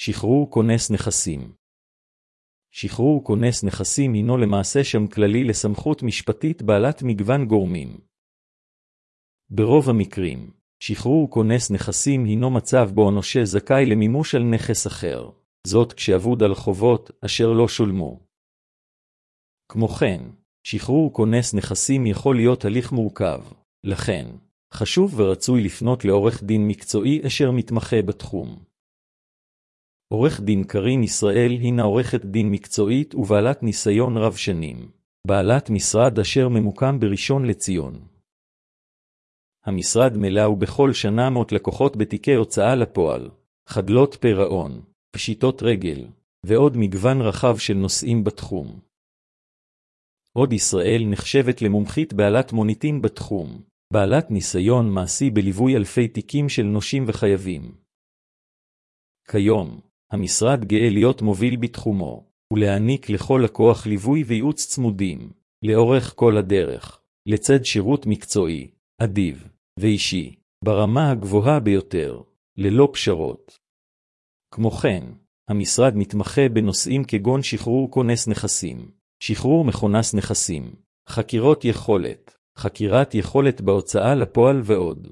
שחרור כונס נכסים. שחרור כונס נכסים הינו למעשה שם כללי לסמכות משפטית בעלת מגוון גורמים. ברוב המקרים, שחרור כונס נכסים הינו מצב בו הנושה זכאי למימוש על נכס אחר, זאת כשאבוד על חובות אשר לא שולמו. כמו כן, שחרור כונס נכסים יכול להיות הליך מורכב, לכן, חשוב ורצוי לפנות לעורך דין מקצועי אשר מתמחה בתחום. עורך דין קרין ישראל הינה עורכת דין מקצועית ובעלת ניסיון רב שנים, בעלת משרד אשר ממוקם בראשון לציון. המשרד מלא בכל שנה מאות לקוחות בתיקי הוצאה לפועל, חדלות פירעון, פשיטות רגל, ועוד מגוון רחב של נושאים בתחום. עוד ישראל נחשבת למומחית בעלת מוניטין בתחום, בעלת ניסיון מעשי בליווי אלפי תיקים של נושים וחייבים. כיום, המשרד גאה להיות מוביל בתחומו, ולהעניק לכל לקוח ליווי וייעוץ צמודים, לאורך כל הדרך, לצד שירות מקצועי, אדיב, ואישי, ברמה הגבוהה ביותר, ללא פשרות. כמו כן, המשרד מתמחה בנושאים כגון שחרור כונס נכסים, שחרור מכונס נכסים, חקירות יכולת, חקירת יכולת בהוצאה לפועל ועוד.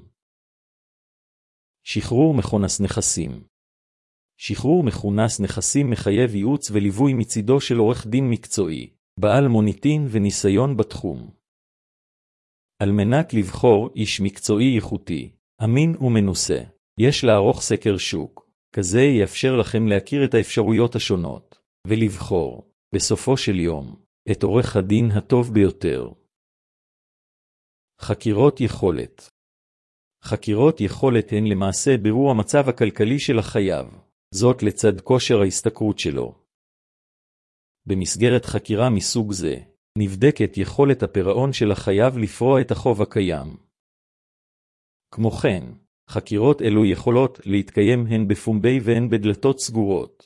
שחרור מכונס נכסים. שחרור מכונס נכסים מחייב ייעוץ וליווי מצידו של עורך דין מקצועי, בעל מוניטין וניסיון בתחום. על מנת לבחור איש מקצועי איכותי, אמין ומנוסה, יש לערוך סקר שוק, כזה יאפשר לכם להכיר את האפשרויות השונות, ולבחור, בסופו של יום, את עורך הדין הטוב ביותר. חקירות יכולת. חקירות יכולת הן למעשה בירור המצב הכלכלי של החייב, זאת לצד כושר ההשתכרות שלו. במסגרת חקירה מסוג זה, נבדקת יכולת הפירעון של החייב לפרוע את החוב הקיים. כמו כן, חקירות אלו יכולות להתקיים הן בפומבי והן בדלתות סגורות.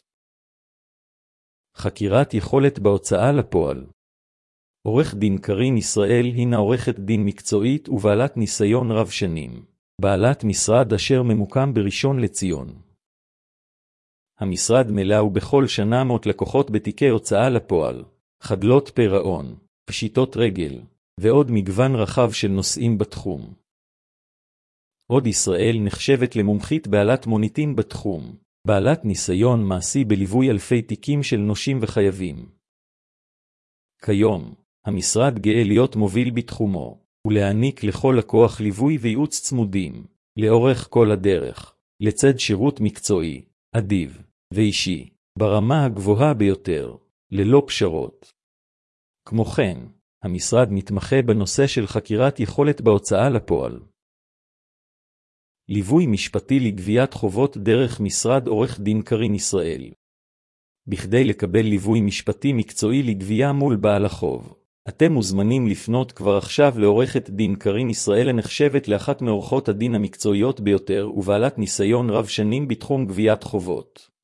חקירת יכולת בהוצאה לפועל. עורך דין קרין ישראל הינה עורכת דין מקצועית ובעלת ניסיון רב שנים, בעלת משרד אשר ממוקם בראשון לציון. המשרד מלא בכל שנה מאות לקוחות בתיקי הוצאה לפועל, חדלות פירעון, פשיטות רגל, ועוד מגוון רחב של נושאים בתחום. עוד ישראל נחשבת למומחית בעלת מוניטין בתחום, בעלת ניסיון מעשי בליווי אלפי תיקים של נושים וחייבים. כיום, המשרד גאה להיות מוביל בתחומו, ולהעניק לכל לקוח ליווי וייעוץ צמודים, לאורך כל הדרך, לצד שירות מקצועי, אדיב, ואישי, ברמה הגבוהה ביותר, ללא פשרות. כמו כן, המשרד מתמחה בנושא של חקירת יכולת בהוצאה לפועל. ליווי משפטי לגביית חובות דרך משרד עורך דין קרין ישראל. בכדי לקבל ליווי משפטי מקצועי לגבייה מול בעל החוב, אתם מוזמנים לפנות כבר עכשיו לעורכת דין קרין ישראל הנחשבת לאחת מעורכות הדין המקצועיות ביותר ובעלת ניסיון רב שנים בתחום גביית חובות.